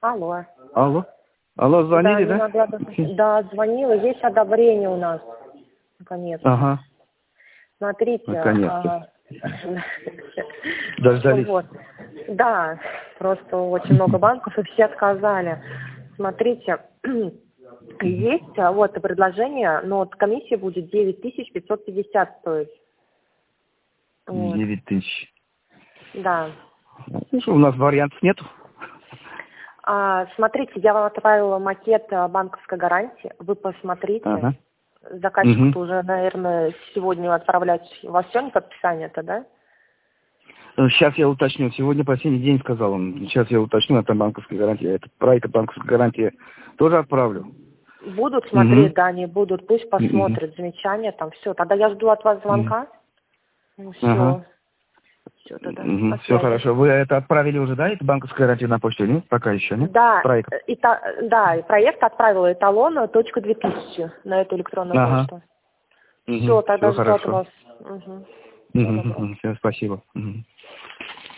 Алло. Алло. Алло, звонили, да? Да, звонила. Есть одобрение у нас. Наконец-то. Ага. Смотрите. Наконец-то. Дождались. Вот. Да, просто очень много банков, и все отказали. Смотрите, есть вот предложение, но вот комиссия будет 9550 стоить. Вот. 9000. Да. Ну что, у нас вариантов нету. Смотрите, я вам отправила макет банковской гарантии. Вы посмотрите. Ага. Заказчику уже, наверное, сегодня отправлять во сегодня подписание-то, да? Сейчас я уточню. Сегодня последний день, сказал он. Сейчас я уточню, это банковская гарантия. Про это банковская гарантия тоже отправлю. Будут смотреть, да, они будут. Пусть посмотрят замечания, там все. Тогда я жду от вас звонка. Ну, все. Ага. Все, тогда. Все хорошо. Вы это отправили уже, да? Это банковская гарантия на почту, нет? Пока еще, нет? Да, Проект. да, и проект отправила эталон.2000 на эту электронную почту. Все, тогда жду от вас. Все, спасибо.